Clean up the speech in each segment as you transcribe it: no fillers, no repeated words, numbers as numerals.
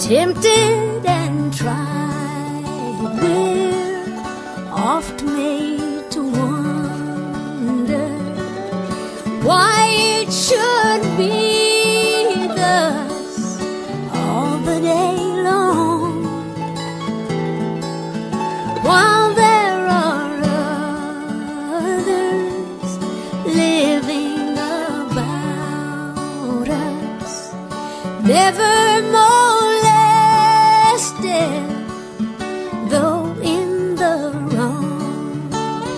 tempted and tried, we're oft made to wonder why it should be thus all the day long, while there are others living about us, never molested, though in the wrong.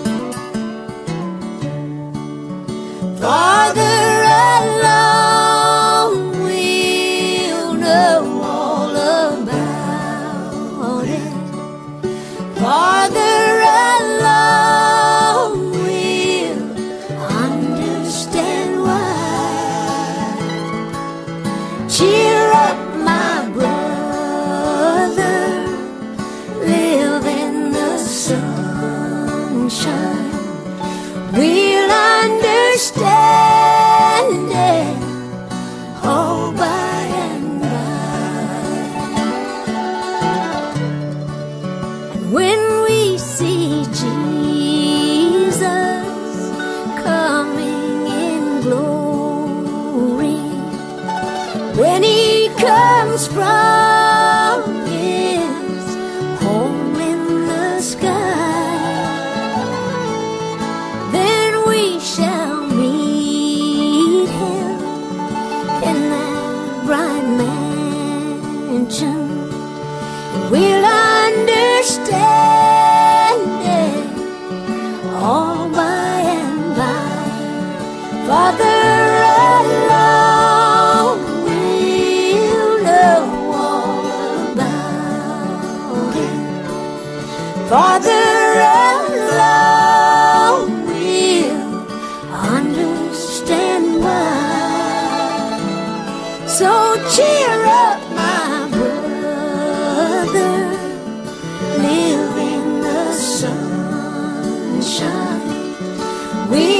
Farther along, we'll know all about it. Farther along, we'll understand why. Cheer up, my brother, live in the sunshine. We'll understand it all by and by. And when we see Jesus coming in glory, when he comes from his home in the sky, then we shall meet him in that bright mansion. We'll understand it all by and by. Farther along, we'll know all about it. Farther along, we'll understand why. So cheer up, my brother, live in the sunshine. We